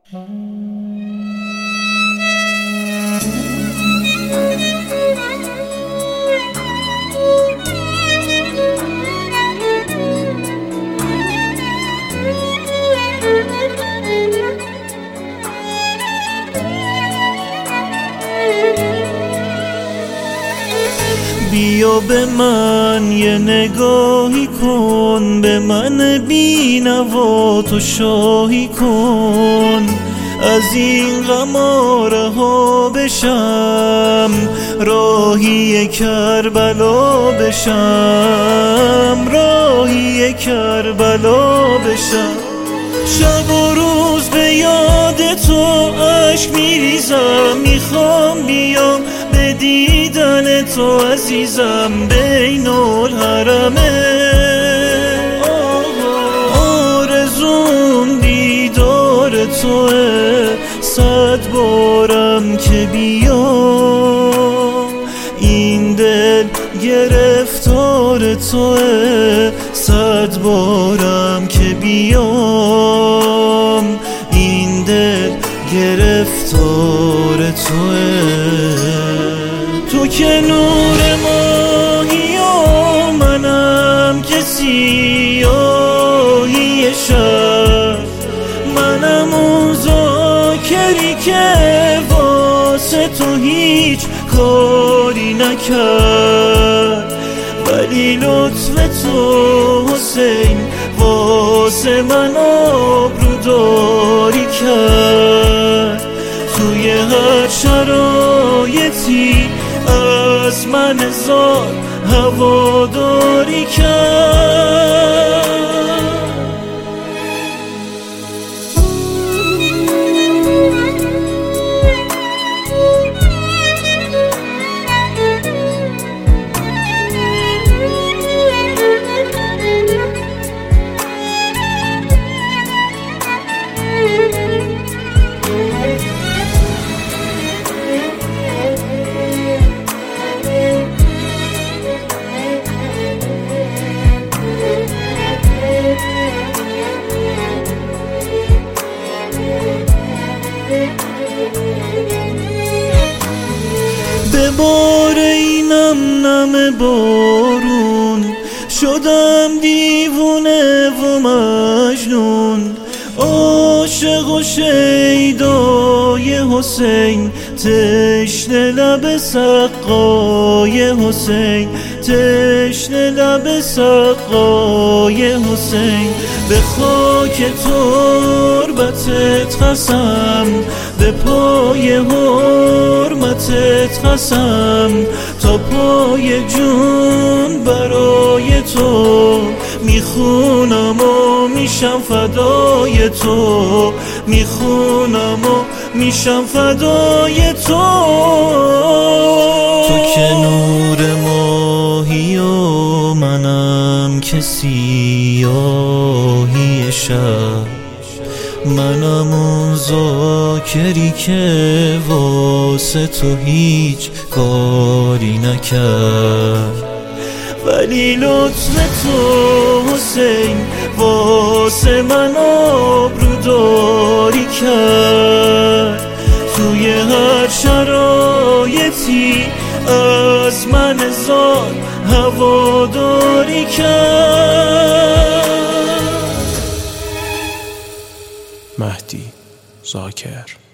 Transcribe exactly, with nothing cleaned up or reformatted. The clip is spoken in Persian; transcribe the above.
بیا به من یه نگاهی کن، به من بی‌نوا تو شاهی کن. از این غم رها بشم، راهی کربلا بشم، راهی کربلا بشم. شب و روز به یاد تو اشک میریزم، میخوام بیام به دیدن تو عزیزم بین الحرمه. آرزوم دیدار توه، صد بارم که بیام این دل گرفتار توه، صد بارم که بیام این دل گرفتار توه. تو که نور ماهی و منم که سیاهی شب، منم اون ذاکری که واسه تو هیچ کاری نکرد. ولی لطف تو حسین واسه من آبروداری کرد. توی هر شرایطی از من زار هواداری کرد. به بار اینم نم بارون شدم دیوونه و مجنون. عاشق و شیدای حسین، تشنه لب سقای حسین، تشنه لب سقای حسین. به خاک تربتت قسم، به پای حرمتت قسم، تا پای جون برای تو میخونم و میشم فدای تو، میخونم و میشم فدای تو. تو که نور ماهی و منم که سیاهی شب، منم اون ذاکری که واسه تو هیچ کاری نکرد. ولی لطف تو حسین واسه من آبروداری کرد. توی هر شرایطی از من زار هواداری کرد. مهدی ذاکر.